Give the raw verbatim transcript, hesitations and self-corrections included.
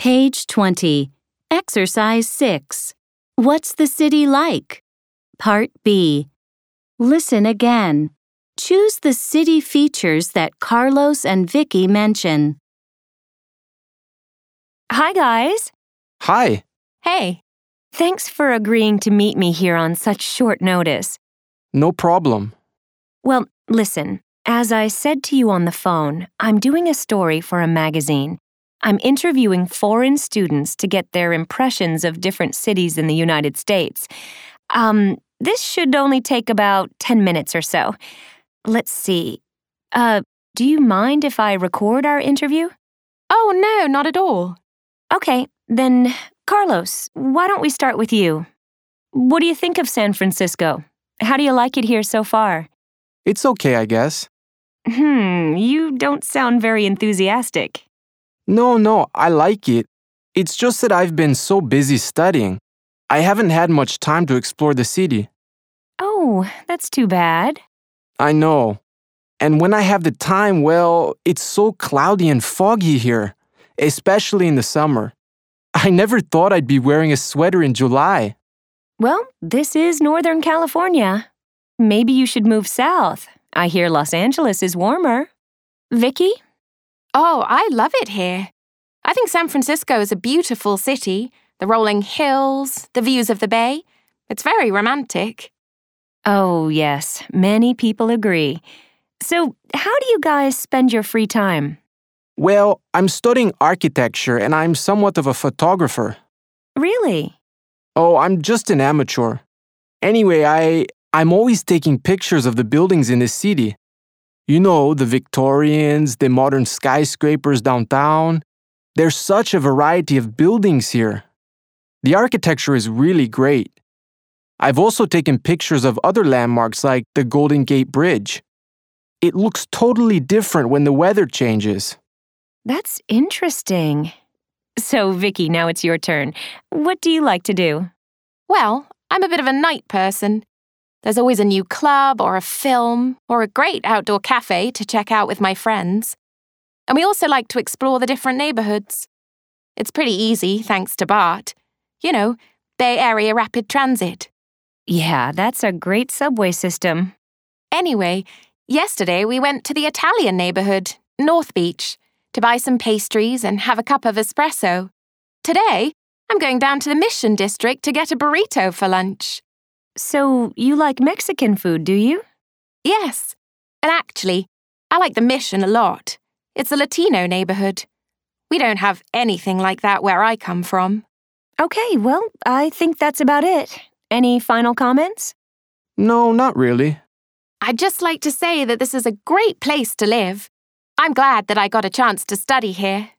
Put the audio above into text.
Page twenty. Exercise six. What's the city like? Part B. Listen again. Choose the city features that Carlos and Vicky mention. Hi, guys. Hi. Hey. Thanks for agreeing to meet me here on such short notice. No problem. Well, listen, as I said to you on the phone, I'm doing a story for a magazine. I'm interviewing foreign students to get their impressions of different cities in the United States. Um, this should only take about ten minutes or so. Let's see. Uh, do you mind if I record our interview? Oh, no, not at all. Okay, then, Carlos, why don't we start with you? What do you think of San Francisco? How do you like it here so far? It's okay, I guess. Hmm, you don't sound very enthusiastic. No, no, I like it. It's just that I've been so busy studying. I haven't had much time to explore the city. Oh, that's too bad. I know. And when I have the time, well, it's so cloudy and foggy here, especially in the summer. I never thought I'd be wearing a sweater in July. Well, this is Northern California. Maybe you should move south. I hear Los Angeles is warmer. Vicky? Oh, I love it here. I think San Francisco is a beautiful city. The rolling hills, the views of the bay. It's very romantic. Oh, yes, many people agree. So, how do you guys spend your free time? Well, I'm studying architecture and I'm somewhat of a photographer. Really? Oh, I'm just an amateur. Anyway, I, I'm always taking pictures of the buildings in the city. You know, the Victorians, the modern skyscrapers downtown. There's such a variety of buildings here. The architecture is really great. I've also taken pictures of other landmarks like the Golden Gate Bridge. It looks totally different when the weather changes. That's interesting. So, Vicky, now it's your turn. What do you like to do? Well, I'm a bit of a night person. There's always a new club or a film or a great outdoor cafe to check out with my friends. And we also like to explore the different neighborhoods. It's pretty easy, thanks to BART. You know, Bay Area Rapid Transit. Yeah, that's a great subway system. Anyway, yesterday we went to the Italian neighborhood, North Beach, to buy some pastries and have a cup of espresso. Today, I'm going down to the Mission District to get a burrito for lunch. So, you like Mexican food, do you? Yes. And actually, I like the Mission a lot. It's a Latino neighborhood. We don't have anything like that where I come from. Okay, well, I think that's about it. Any final comments? No, not really. I'd just like to say that this is a great place to live. I'm glad that I got a chance to study here.